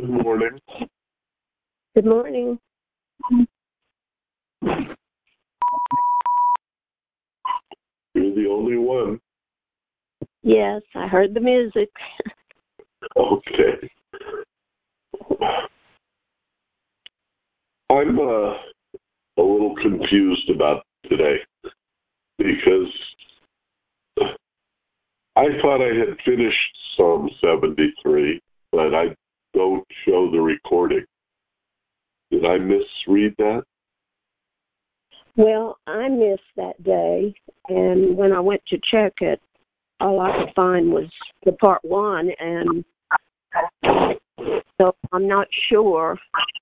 Good morning. Good morning. You're the only one. Yes, I heard the music. Okay. I'm a little confused about today because I thought I had finished Psalm 73, but I don't show the recording. Did I misread that? Well, I missed that day, and when I went to check it, all I could find was the part one, and so I'm not sure.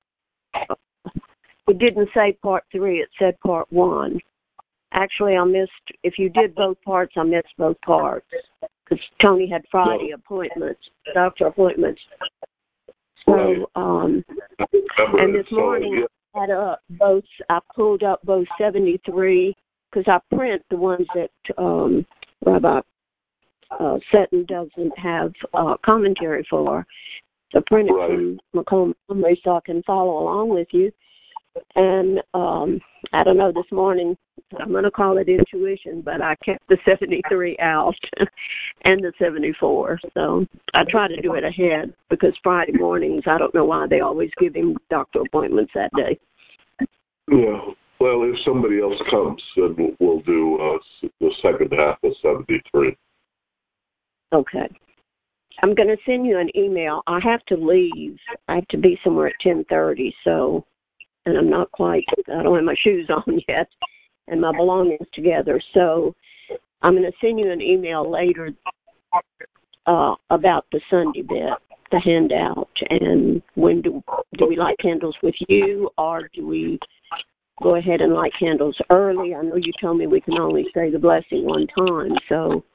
It didn't say part three, it said part one. Actually, I missed, if you did both parts, I missed both parts, because Tony had Friday appointments, doctor appointments. So, and this morning I had I pulled up both 73, because I print the ones that Rabbi Sutton doesn't have commentary for. So print it from Macomb Montgomery so I can follow along with you. And I don't know, this morning, I'm going to call it intuition, but I kept the 73 out and the 74. So I try to do it ahead because Friday mornings, I don't know why they always give him doctor appointments that day. Yeah. Well, if somebody else comes, then we'll do the second half of 73. Okay. I'm going to send you an email. I have to leave. I have to be somewhere at 10:30, so, and I'm not quite, I don't have my shoes on yet and my belongings together. So I'm going to send you an email later about the Sunday bit, the handout, and when do we light candles with you, or do we go ahead and light candles early? I know you told me we can only say the blessing one time, so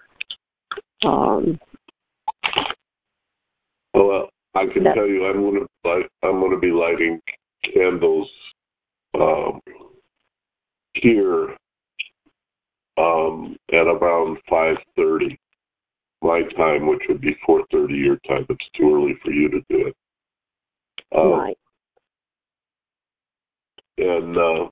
well, I can tell you, I'm going to be lighting candles here at around 5:30 my time, which would be 4:30 your time. It's too early for you to do it. Right. And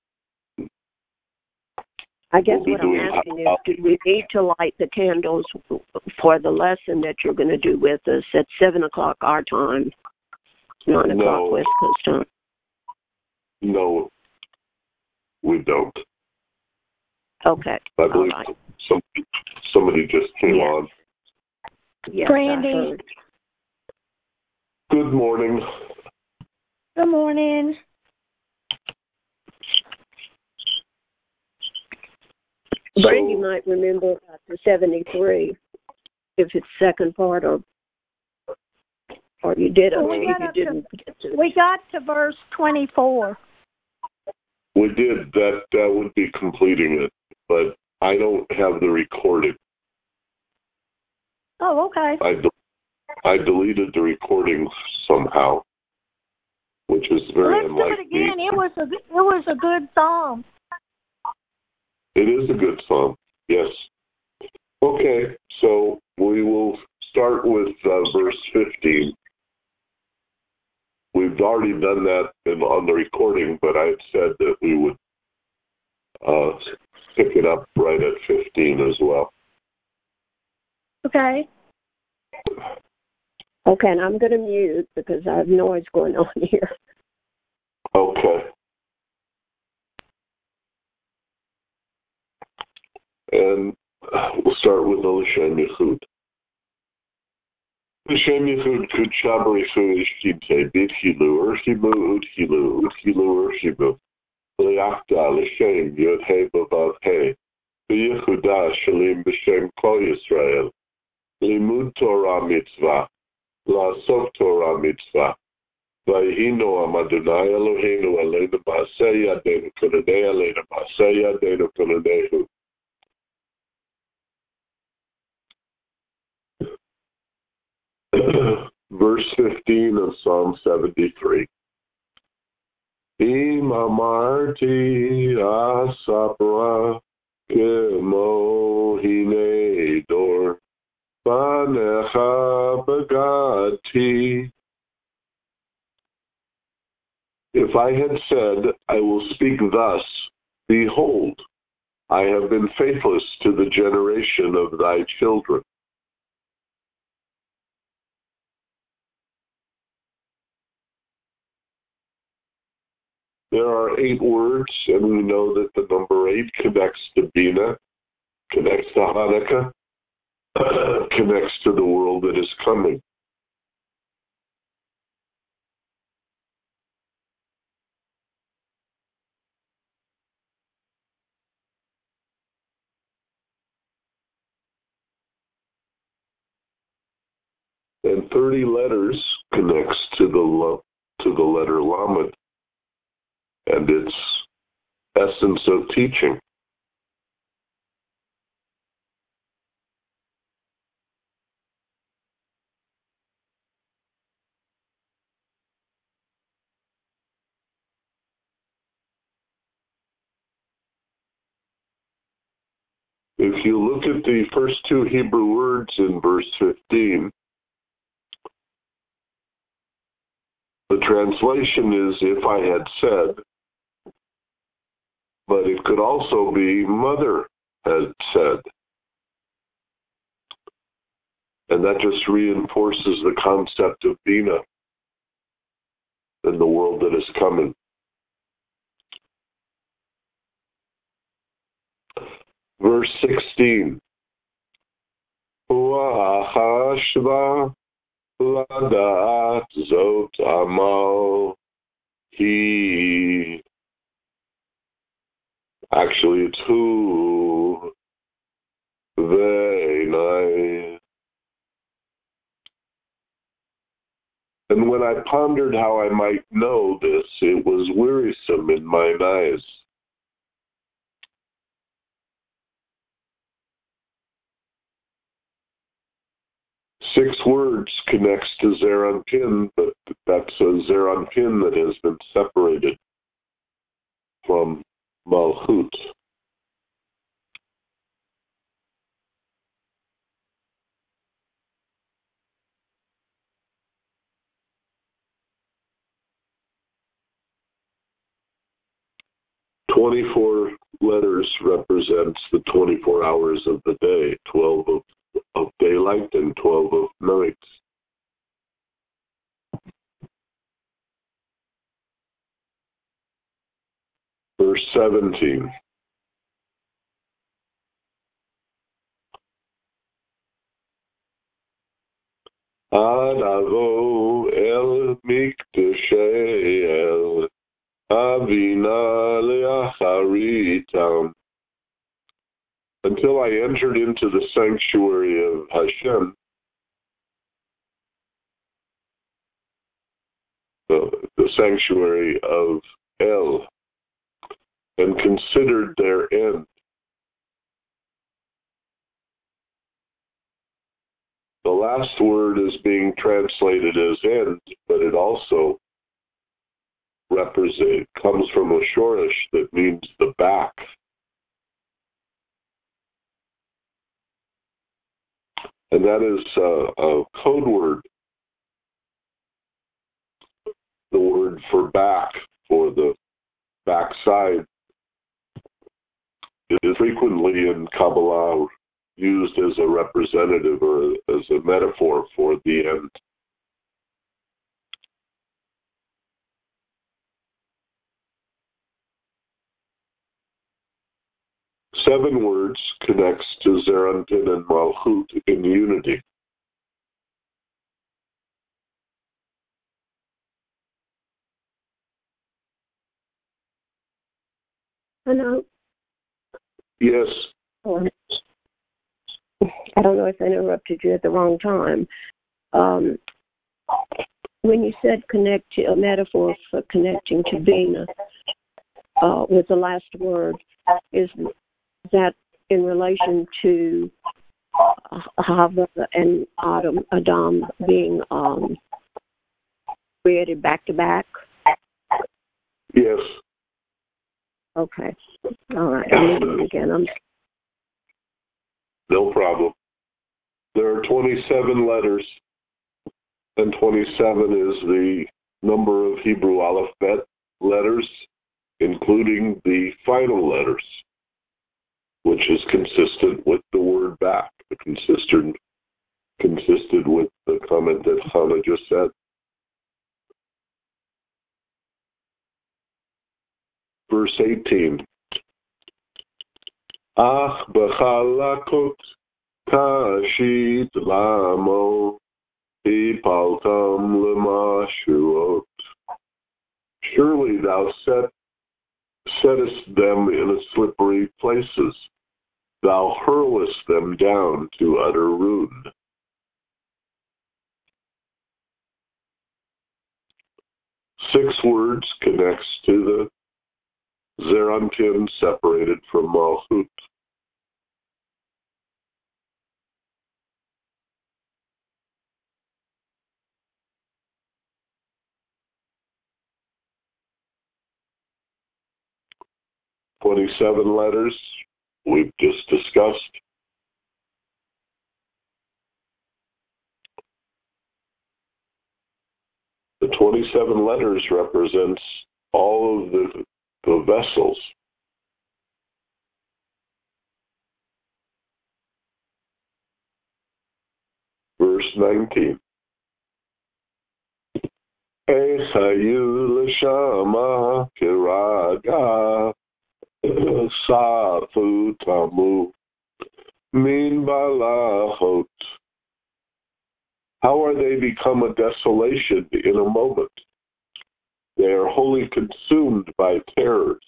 I guess what I'm asking is, do we need to light the candles for the lesson that you're going to do with us at 7 o'clock our time, 9 o'clock West Coast time? No, we don't. Okay. I believe somebody just came on. Yes, Brandy. Good morning. Good morning. Brandy might remember about the 73, if it's second part or you did, or maybe you didn't get to. We got to verse 24. We did. That would be completing it, but I don't have the recording. Oh, okay. I deleted the recording somehow, which is very unlike Let's do it again. It was a good psalm. It is a good psalm, yes. Okay, so we will start with verse 15. We've already done that on the recording, but I had said that we would pick it up right at 15 as well. Okay. Okay, and I'm going to mute because I have noise going on here. Okay. And we'll start with the L'Shem Yichud. L'Shem Yichud Kudsha B'Richu Ishkite Bid Hilu Urchibu Udhilu Udhilu Urchibu L'Yachda L'Shem Yod He B'Vav He B'Yehuda Shalim B'Shem Kol Yisrael Limud Torah Mitzvah La'asok Torah Mitzvah Vayhi Noam Adonai Eloheinu Aleinu Ma'aseh Yadeinu Konanei Aleinu Ma'aseh Yadeinu Konaneihu. Verse 15 of Psalm 73. Im amarti asapra kemo hine dor banecha bagati If I had said, I will speak thus, behold, I have been faithless to the generation of thy children. There are 8 words, and we know that the number 8 connects to Bina, connects to Hanukkah, connects to the world that is coming. And 30 letters connects to the letter Lamed and its essence of teaching. If you look at the first 2 Hebrew words in verse 15, the translation is, if I had said, but it could also be, mother had said. And that just reinforces the concept of Bina and the world that is coming. Verse 16. Huahashva ladat zot amal he. Actually, it's who they night. And when I pondered how I might know this, it was wearisome in mine eyes. Six words connects to Zeranpin, but that's a Zeranpin that has been separated from Malchut. "24 letters represents the 24 hours of the day, 12 of daylight and 12 of night. Verse 17. Ad avo el mikdashei el avina leacharitam. Until I entered into the sanctuary of Hashem, the sanctuary of El, and considered their end. The last word is being translated as end, but it also comes from a shorish that means the back. And that is a code word, the word for back, for the backside. It is frequently in Kabbalah used as a representative or as a metaphor for the end. Seven words connects to Zeranpin and Malchut in unity. Hello. Yes. I don't know if I interrupted you at the wrong time. When you said a metaphor for connecting to Bina with the last word, is that in relation to Hava and Adam being created back to back? Yes. Okay. All right. I'm reading it again. No problem. There are 27 letters, and 27 is the number of Hebrew alphabet, letters, including the final letters, which is consistent with the word back, consisted with the comment that Hannah just said. Verse 18. Ach bechalakot kashit lamo ipaltam lemashuot. Surely thou settest them in slippery places. Thou hurlest them down to utter ruin. Six words connects to the Zeranpin separated from Malchut. "27 letters we've just discussed. The 27 letters represents all of the vessels. Verse 19. Echayu l'shama kiraga safu tamu min balachot. How are they become a desolation in a moment? They are wholly consumed by terrors.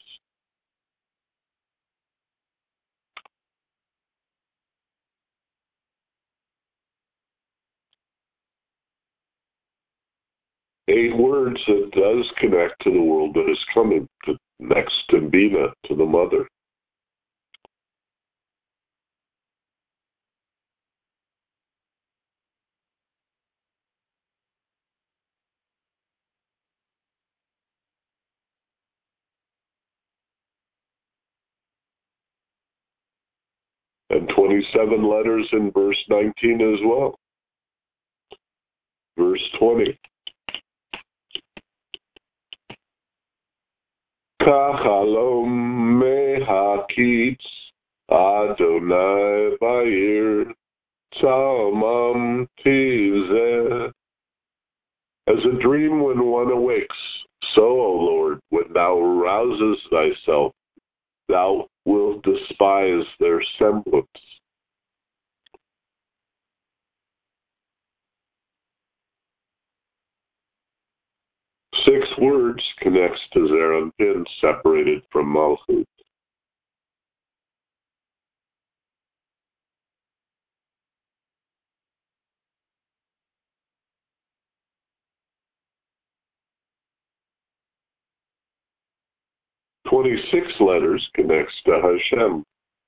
Eight words that does connect to the world that is coming, next to Bina, to the mother. And 27 letters in verse 19 as well. Verse 20. Kachalom mehakitz Adonai ba'ir tzalmam tizeh. As a dream when one awakes, so, O Lord, when thou rouses thyself, thou wilt despise their semblance. Six words connects to Zeranpin, separated from Malchut. "26 letters connects to Hashem.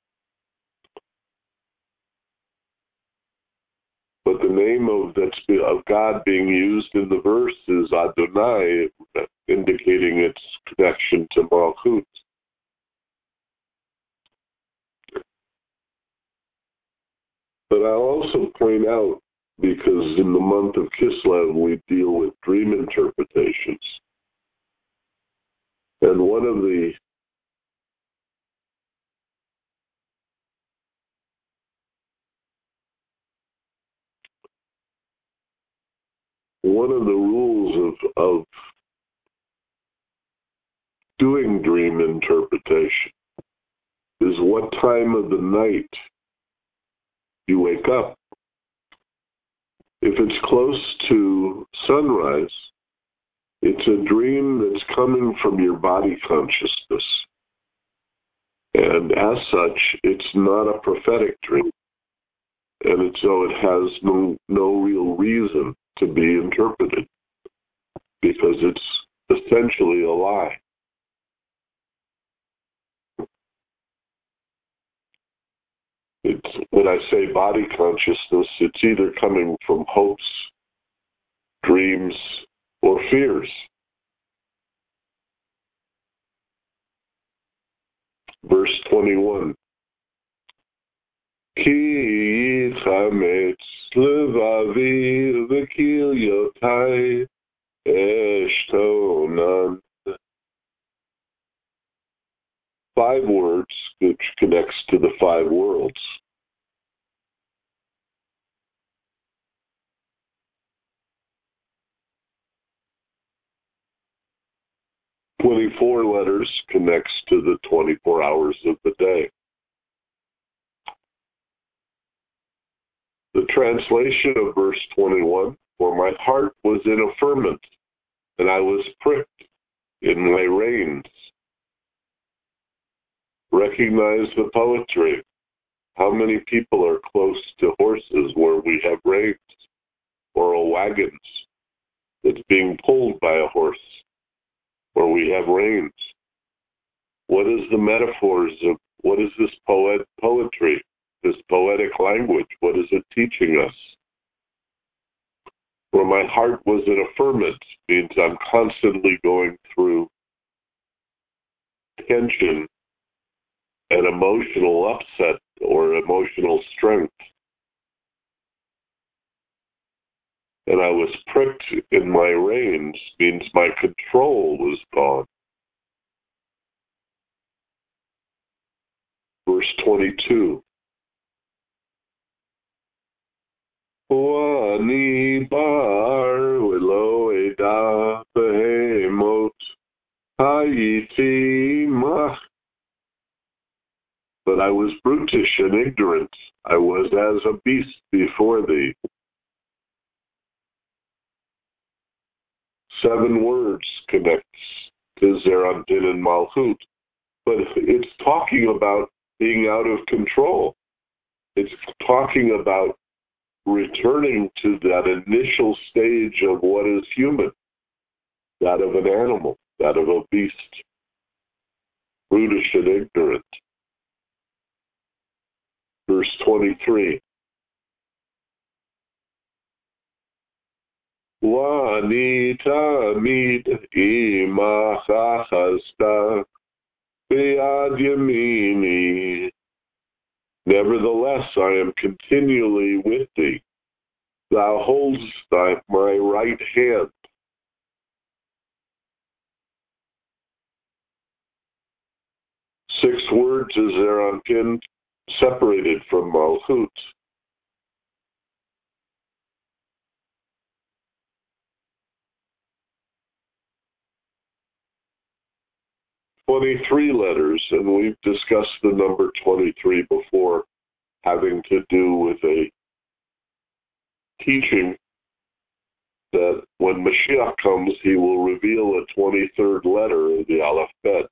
But the name of God being used in the verse is Adonai, indicating its connection to Malchut. But I'll also point out, because in the month of Kislev we deal with dream interpretations. And one of the rules of doing dream interpretation is what time of the night you wake up. If it's close to sunrise, it's a dream that's coming from your body consciousness. And as such, it's not a prophetic dream. And so it has no real reason to be interpreted, because it's essentially a lie. When I say body consciousness, it's either coming from hopes, dreams, or fears. Verse 21. Ki chametz levavi v'kilyotai eshtonan 5 words, which connects to the 5 worlds. "24 letters connects to the 24 hours of the day. The translation of verse 21, "For my heart was in a ferment, and I was pricked in my reins." Recognize the poetry. How many people are close to horses where we have reins, or a wagon that's being pulled by a horse where we have reins? What is the metaphors of, what is this poetry, this poetic language? What is it teaching us? "For my heart was in a ferment" means I'm constantly going through tension and emotional upset or emotional strength. "And I was pricked in my reins" means my control was gone. Verse 22. "Wani bar willow eda behemot hayiti mach." But I was brutish and ignorant. I was as a beast before thee. 7 words connects to Zeranpin and Malchut, but it's talking about being out of control. It's talking about returning to that initial stage of what is human, that of an animal, that of a beast, brutish and ignorant. Verse 23. "Wani tamid imacha chazda b'yad yamini." Nevertheless, I am continually with thee. Thou holdest my right hand. 6 words is Zeranpin separated from Malchut. "23 letters," and we've discussed the number 23 before, having to do with a teaching that when Mashiach comes, he will reveal a 23rd letter of the Aleph Bet.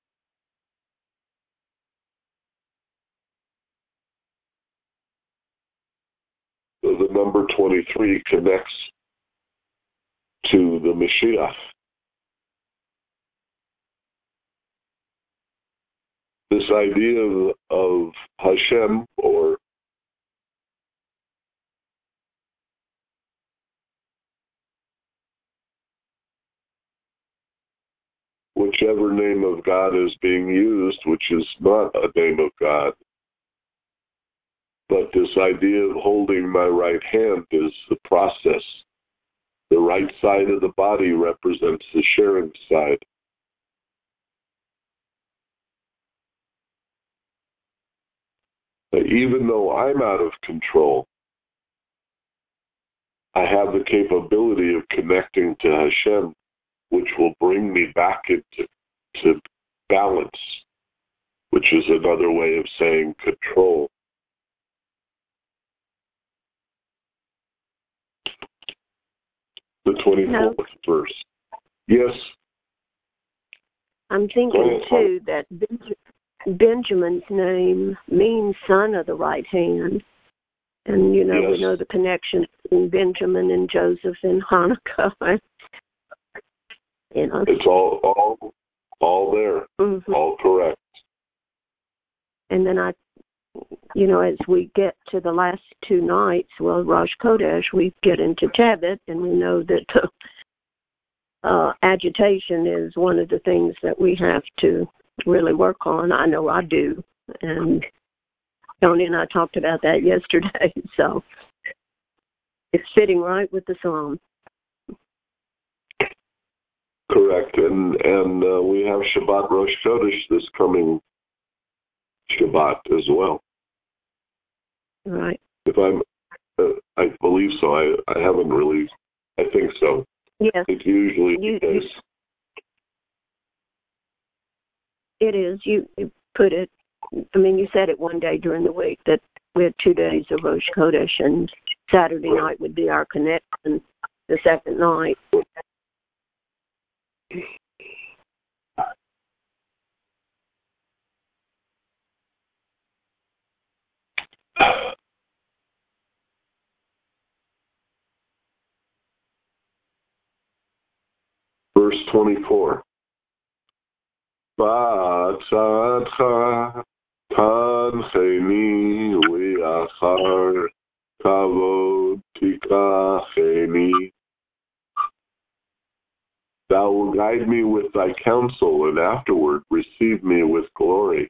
So the number 23 connects to the Mashiach. This idea of Hashem, or whichever name of God is being used, which is not a name of God, but this idea of holding my right hand is the process. The right side of the body represents the sharing side. Even though I'm out of control, I have the capability of connecting to Hashem, which will bring me back into balance, which is another way of saying control. The 24th verse. Yes? I'm thinking, too, that Benjamin's name means son of the right hand. And, Yes. We know the connection between Benjamin and Joseph and Hanukkah. It's all there, mm-hmm. all correct. And then as we get to the last 2 nights, Rosh Chodesh, we get into Tabet, and we know that agitation is one of the things that we have to really work on. I know I do. And Tony and I talked about that yesterday. So it's fitting right with the psalm. Correct. And we have Shabbat Rosh Chodesh this coming Shabbat as well. Right. If I believe so. I haven't really. I think so. Yes. It's usually the case. It is. You put it. I mean, you said it one day during the week that we had 2 days of Rosh Chodesh, and Saturday night would be our connection. The second night. Verse 24. Ba'atzadcha tancheni u'achar kavod tikacheni. Thou will guide me with thy counsel, and afterward receive me with glory.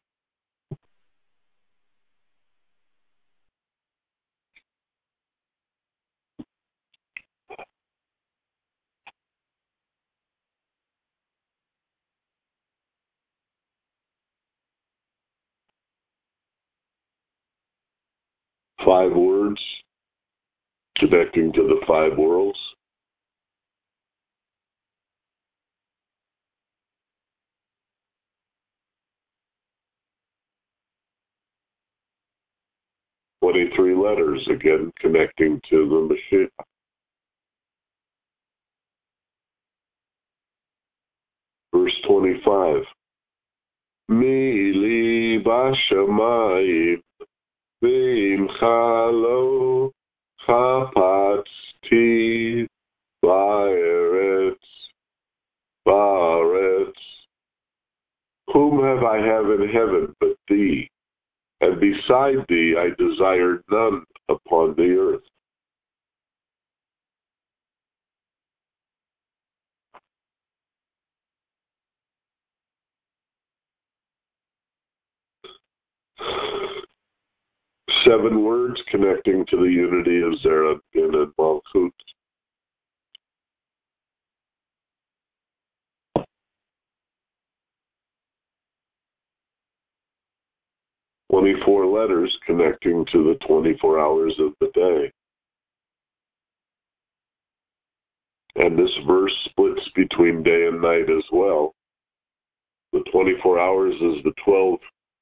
Five words connecting to the five worlds. "23 letters, again connecting to the Mashiach. Verse 25. Mili bashamayim v'imcha lo chapatzti ba'aretz. Whom have I in heaven but thee? And beside thee I desire none upon the earth." Seven words connecting to the unity of Zeranpin and Malchut. "24 letters connecting to the 24 hours of the day. And this verse splits between day and night as well. The 24 hours is the 12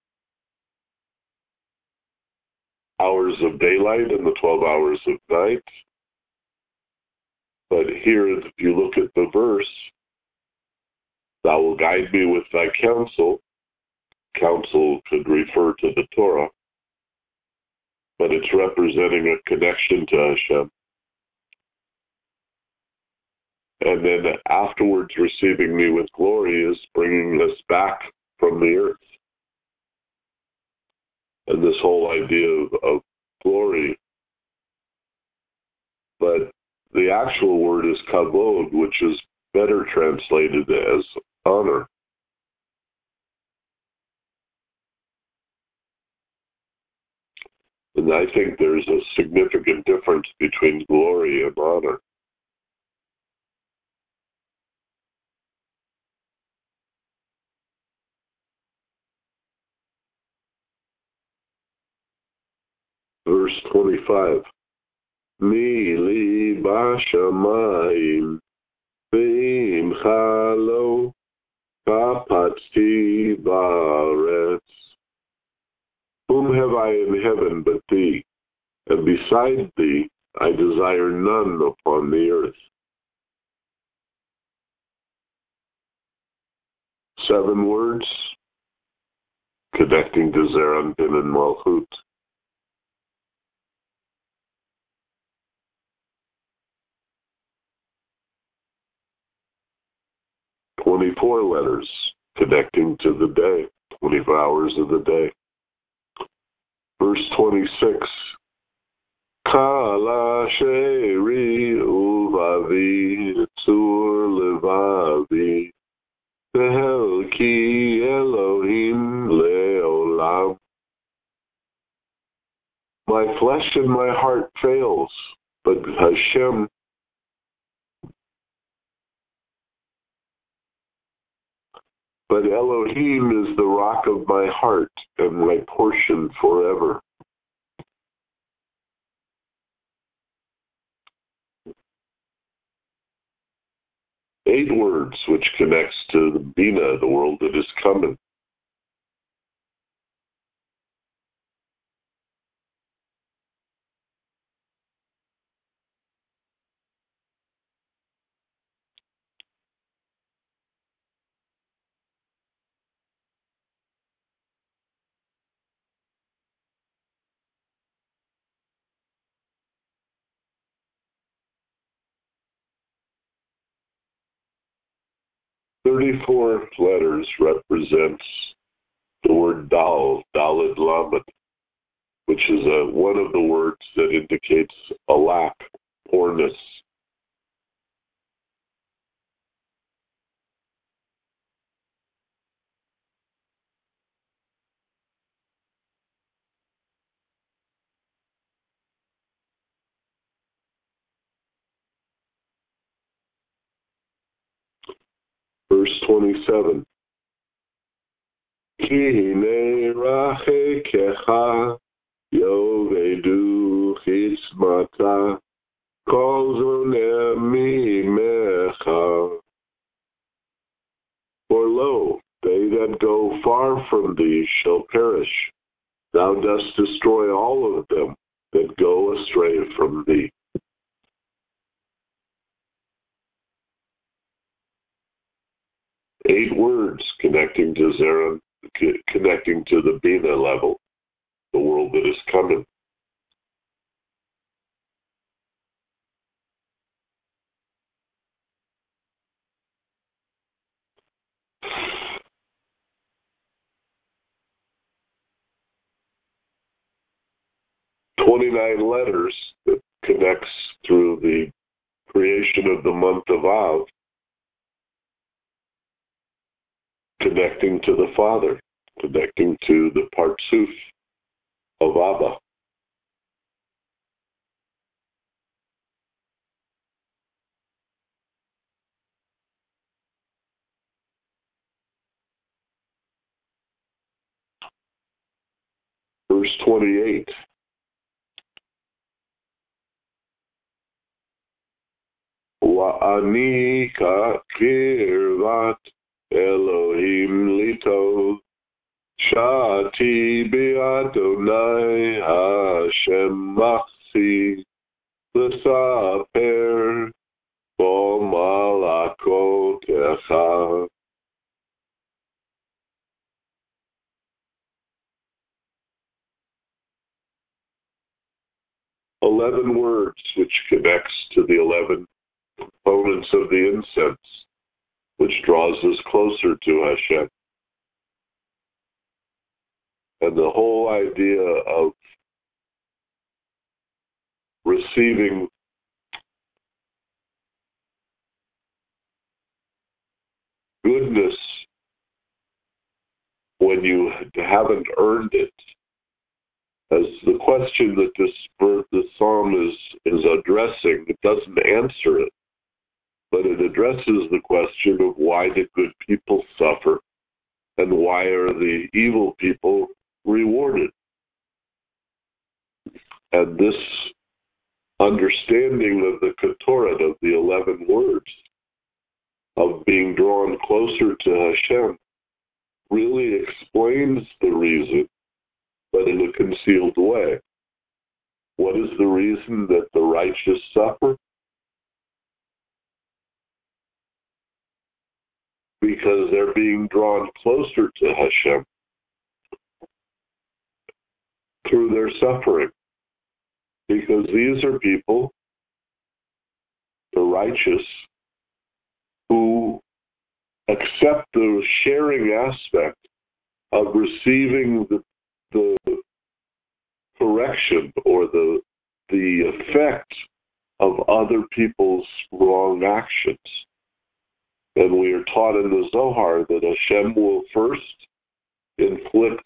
hours of daylight and the 12 hours of night. But here, if you look at the verse, thou will guide me with thy counsel. Counsel could refer to the Torah, but it's representing a connection to Hashem. And then afterwards receiving me with glory is bringing us back from the earth. And this whole idea of glory. But the actual word is kavod, which is better translated as honor. And I think there's a significant difference between glory and honor. Verse 25. Mi li bashamayim ve'imcha lo kapatzti ba'aretz. Whom have I in heaven but thee? And beside thee I desire none upon the earth. 7 words connecting to Zeranpin and Malchut. "24 letters connecting to the day, 24 hours of the day. Verse 26. Kala sheri uvavi tzur levavi vehelki Elohim leolam. My flesh and my heart fails, but Hashem But Elohim is the rock of my heart and my portion forever. Eight words which connects to the Bina, the world that is coming. "34 letters represents the word Dal, Daled Lamed, which is one of the words that indicates a lack, poorness. Verse 27. Ki hine rachekecha yovedu chismata kol zoneh mimecha. For lo, they that go far from thee shall perish. Thou dost destroy all of them that go astray from thee." Eight words connecting to Zeran, connecting to the Bina level, the world that is coming. "29 letters that connects through the creation of the month of Av, connecting to the Father, connecting to the Partsuf of Abba. Verse 28. Wa'ani ka'kirvat Elohim lito Shati bi'Adonai Hashem machsi l'saper bo malakotecha. "11 words which connects to the 11 components of the incense, which draws us closer to Hashem. And the whole idea of receiving goodness when you haven't earned it, as the question that this psalm is addressing. It doesn't answer it, but it addresses the question of why do good people suffer and why are the evil people rewarded. And this understanding of the Ketoret, of the 11 words, of being drawn closer to Hashem, really explains the reason, but in a concealed way. What is the reason that the righteous suffer? Because they're being drawn closer to Hashem through their suffering. Because these are people, the righteous, who accept the sharing aspect of receiving the correction or the effect of other people's wrong actions. And we are taught in the Zohar that Hashem will first inflict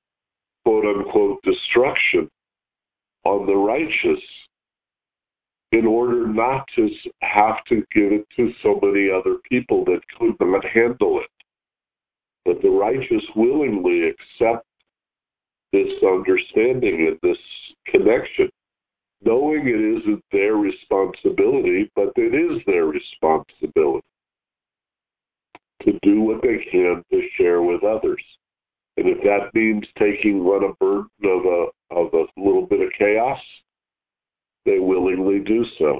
quote-unquote destruction on the righteous in order not to have to give it to so many other people that could not handle it. But the righteous willingly accept this understanding and this connection, knowing it isn't their responsibility, but it is their responsibility to do what they can to share with others. And if that means taking on a burden of a little bit of chaos, they willingly do so.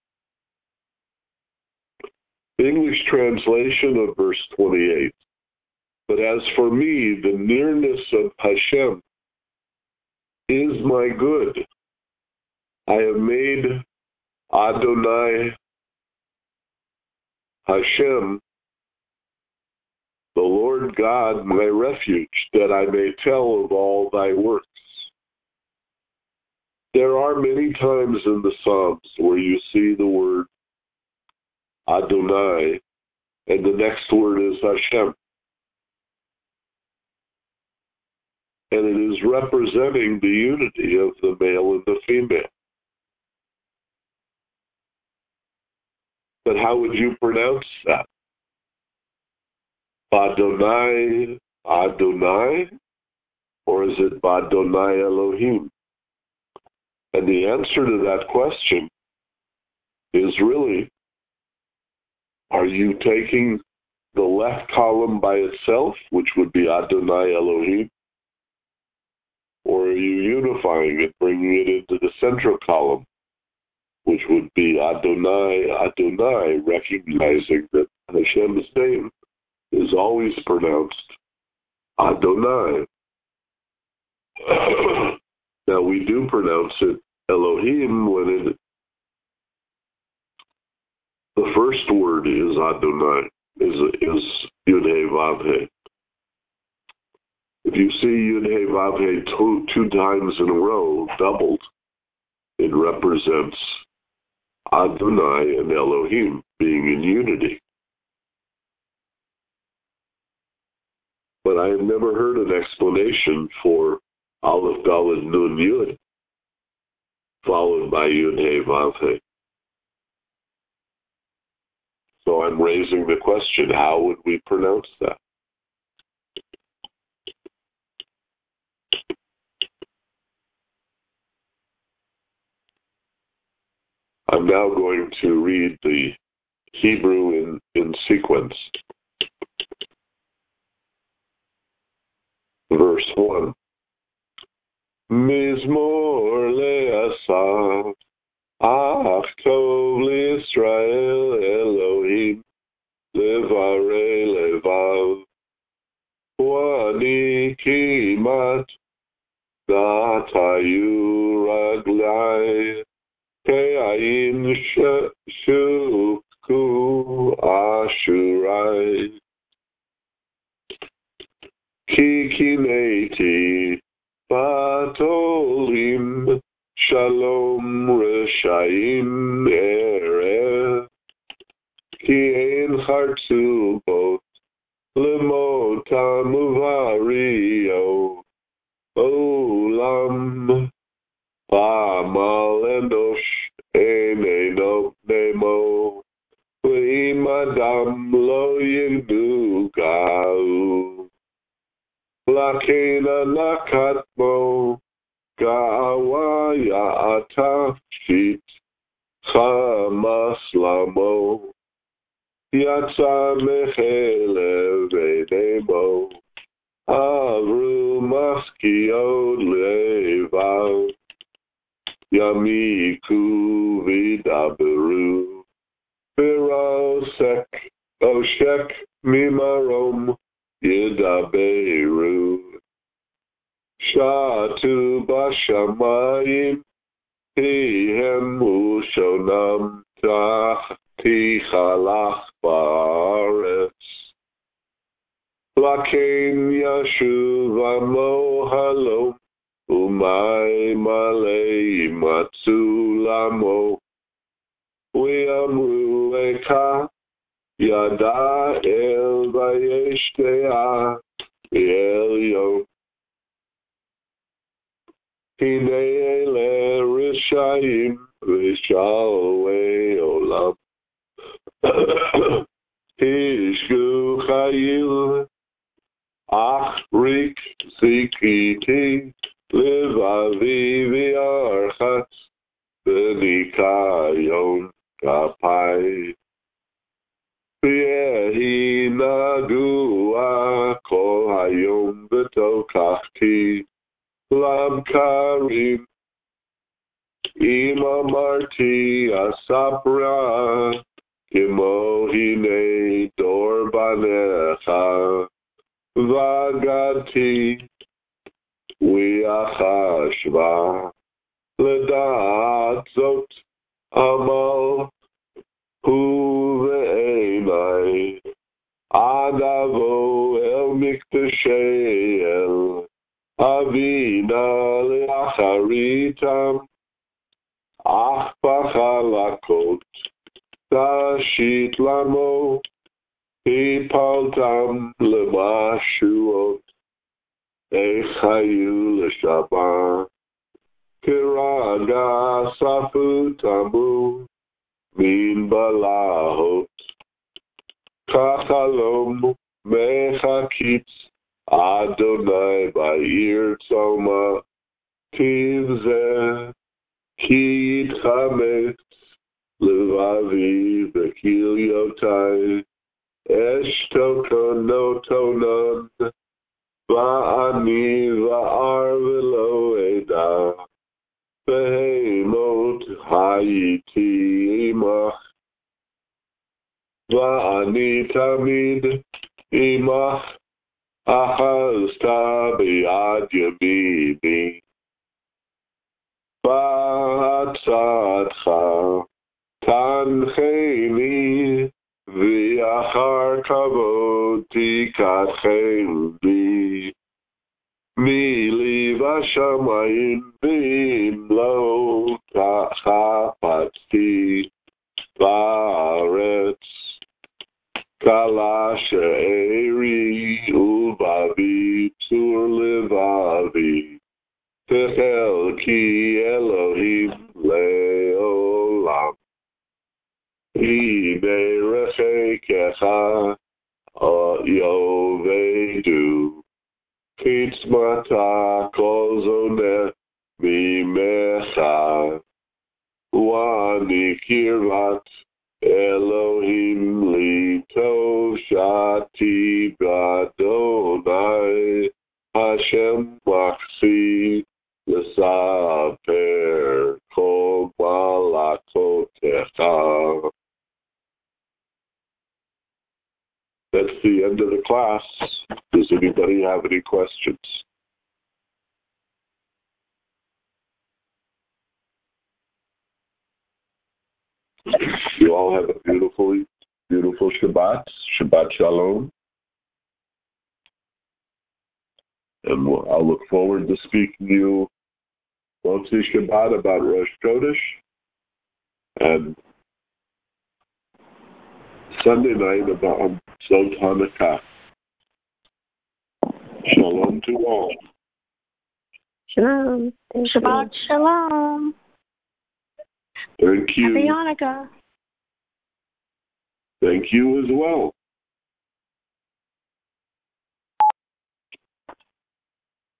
The English translation of verse 28. But as for me, the nearness of Hashem is my good. I have made Adonai Hashem, the Lord God, my refuge, that I may tell of all thy works. There are many times in the Psalms where you see the word Adonai, and the next word is Hashem. And it is representing the unity of the male and the female. But how would you pronounce that? Badonai Adonai? Or is it Badonai Elohim? And the answer to that question is really, are you taking the left column by itself, which would be Adonai Elohim? Or are you unifying it, bringing it into the central column, which would be Adonai, Adonai, recognizing that Hashem's name is always pronounced Adonai. Now, we do pronounce it Elohim when the first word is Adonai, is Yud-Heh Vav-Heh. If you see Yud-Heh Vav-Heh two times in a row, doubled, it represents Adonai and Elohim being in unity. But I have never heard an explanation for Aleph Daled Nun Yud followed by Yud-Heh Vav-Heh. So I'm raising the question, how would we pronounce that? I'm now going to read the Hebrew in sequence. Verse 1. Mizmor le'asaf, ach tov l'Yisrael Elohim, levarei levav, u'ani kimat, natayu raglai, ke'ayin shukku ashurai. Ki kineti batolim shalom reshaim erev. Ki ein chartu bot lemotam uvario olam. Ba'amal enosh eineno nemo ve'im adam lo yigdu ga'u. Lakena nakatmo ga'awa ya'ata shit chamas lamo yatsa mechelev ve'nemo avru maskiot levav yamiku vidaberu virosek oshek mimarom Yedaberu Shatu Bashamayim Hihem Ushonam Tachti Chalach Baaretz Lakein Yashuv Amo Halom Umay Malei Matsu Lamo Uyamru Eka Yada el vayeshtea elyon. Hine ele rishayim ושלווי עולם. השגו חיל, אך ריק זיכיתי, לבבי וירחץ, בניקיון כפי. ויהי נגוע כל היום בתוכחתי, לבקרים. אם אמרתי אספרה, כמו הנה דור בניך, וגדתי ויחשבה, לדעת זאת עמל הוא בעיני, עד אבוא אל מקדשי אל, אבינה לאחריתם, אך בחלקות תשית למו, הפלתם למשואות, איך היו לשבת, כרגע ספו תמו, מן בלהות, כחלום מחקיץ, אדוני בעיר צומה, תבזה, כי יתחמץ, לבבי וכליותי, אשתוקונותונון, ואני וער ולא אדע, בהמות הייתי עמך, ואני תמיד עמך, אחזת ביד ימיני, בעצתך תנחני, ואחר כבוד תיקחני, מלב השמיים ואם לא חפצתי בארץ, כלה שארי ולבבי צור לבבי, תחלקי אלוהים לעולם. הנה רחקך יאבדו, קצמתה כל זונה ממך, ואני קרבת אלוהים לי תושעתי באדוני, השם מחסי לספר כל מלאכותיך. That's the end of the class. Does anybody have any questions? You all have a beautiful Shabbat. Shabbat Shalom. And I'll look forward to speaking to you Motzi Shabbat about Rosh Chodesh, and Sunday night about Zot Hanukkah. Shalom to all. Shalom. Shabbat Shalom. Thank you. Happy Hanukkah. Thank you as well.